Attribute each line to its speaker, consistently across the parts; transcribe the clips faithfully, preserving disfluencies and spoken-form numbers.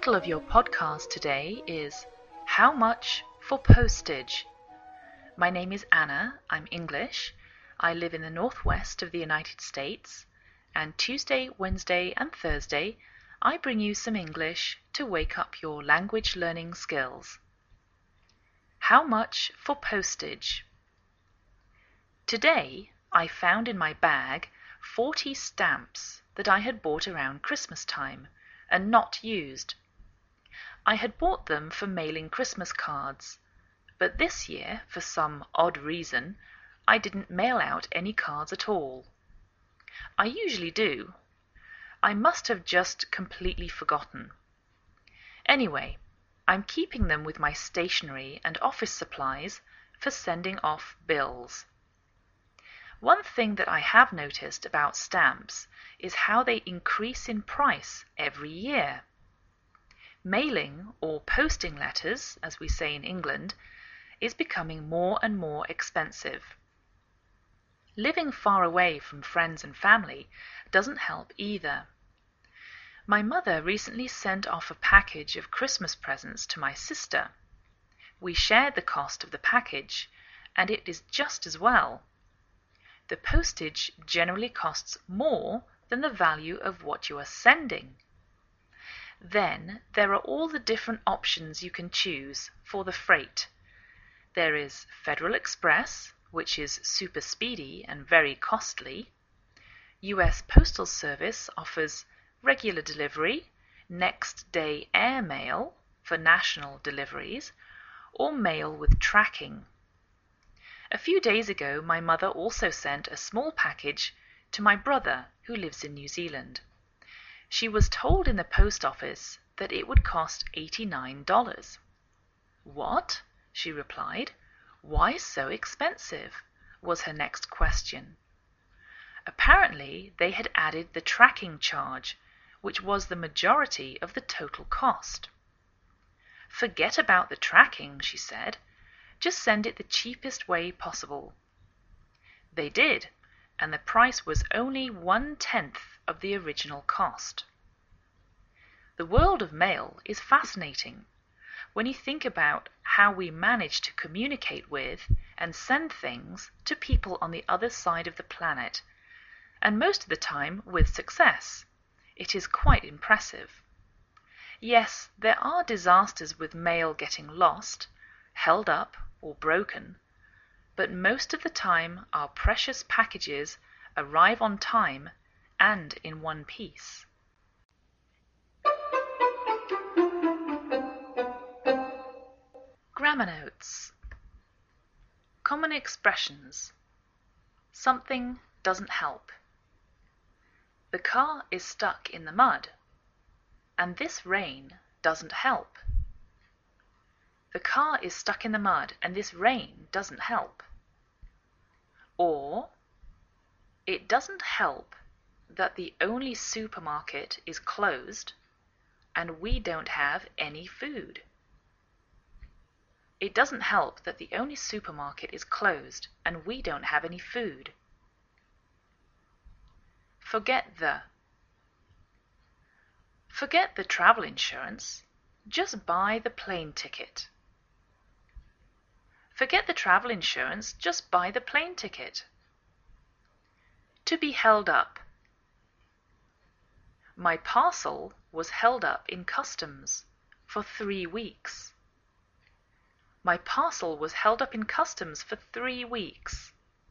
Speaker 1: title of your podcast today is How Much for Postage? My name is Anna, I'm English, I live in the northwest of the United States, and Tuesday, Wednesday and Thursday I bring you some English to wake up your language learning skills. How much for postage? Today I found in my bag forty stamps that I had bought around Christmas time and not used. I had bought them for mailing Christmas cards, but this year, for some odd reason, I didn't mail out any cards at all. I usually do. I must have just completely forgotten. Anyway, I'm keeping them with my stationery and office supplies for sending off bills. One thing that I have noticed about stamps is how they increase in price every year. Mailing, or posting letters, as we say in England, is becoming more and more expensive. Living far away from friends and family doesn't help either. My mother recently sent off a package of Christmas presents to my sister. We shared the cost of the package, and it is just as well. The postage generally costs more than the value of what you are sending. Then there are all the different options you can choose for the freight. There is Federal Express, which is super speedy and very costly. U S Postal Service offers regular delivery, next day air mail for national deliveries, or mail with tracking. A few days ago, my mother also sent a small package to my brother who lives in New Zealand. She was told in the post office that it would cost eighty-nine dollars. What? She replied. Why so expensive? Was her next question. Apparently, they had added the tracking charge, which was the majority of the total cost. Forget about the tracking, she said. Just send it the cheapest way possible. They did, and the price was only one-tenth of the original cost. The world of mail is fascinating when you think about how we manage to communicate with and send things to people on the other side of the planet, and most of the time with success. It is quite impressive. Yes, there are disasters with mail getting lost, held up, or broken, but most of the time our precious packages arrive on time and in one piece. Grammar notes. Common expressions. Something doesn't help. The car is stuck in the mud, and this rain doesn't help. The car is stuck in the mud, and this rain doesn't help. Or, it doesn't help that the only supermarket is closed, and we don't have any food. It doesn't help that the only supermarket is closed, and we don't have any food. Forget the. Forget the travel insurance. Just buy the plane ticket. Forget the travel insurance, just buy the plane ticket. To be held up. My parcel was held up in customs for three weeks. My parcel was held up in customs for three weeks.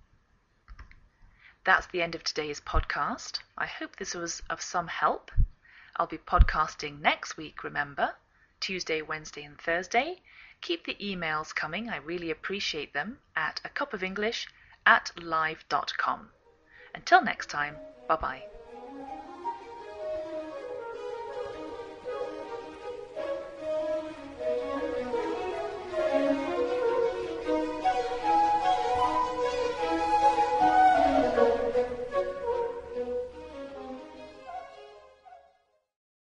Speaker 1: That's the end of today's podcast. I hope this was of some help. I'll be podcasting next week, remember, Tuesday, Wednesday and Thursday. Keep the emails coming, I really appreciate them, at a cup of english at live dot com. Until next time, bye-bye.